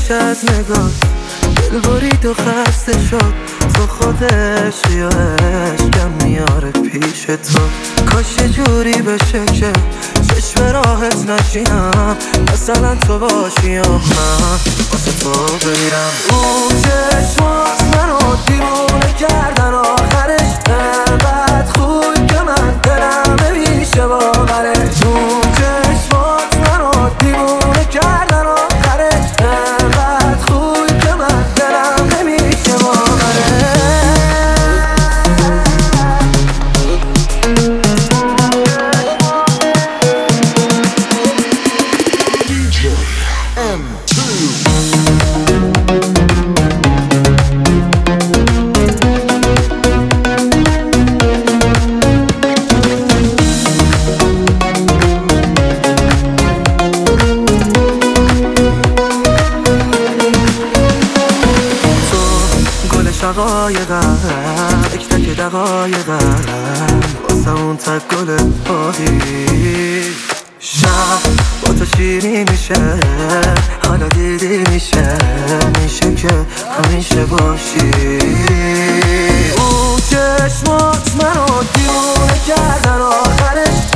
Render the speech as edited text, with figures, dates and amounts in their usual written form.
میشه از نگاه، دل برید و خسته شد. تو خودش یا عشقم میاره پیش تو. کاش یه جوری بشه که چشم راحت نشینم، مثلا تو باشی یا من واسه تو بمیرم. اون چشمات منو دیوونه کردن، آخرش انقدر خوب که من دلم نمیشه باورش. اون چشمات منو دیوونه کردن، آخرش انقدر خوب که من دلم نمیشه باورش. شقایقم تک تک دقایقم واسه اون تک گل پاهی. شب با تو شیری میشه، حالا دیدی میشه که همیشه باشی. اون چشمات منو دیوونه کردن، آخرش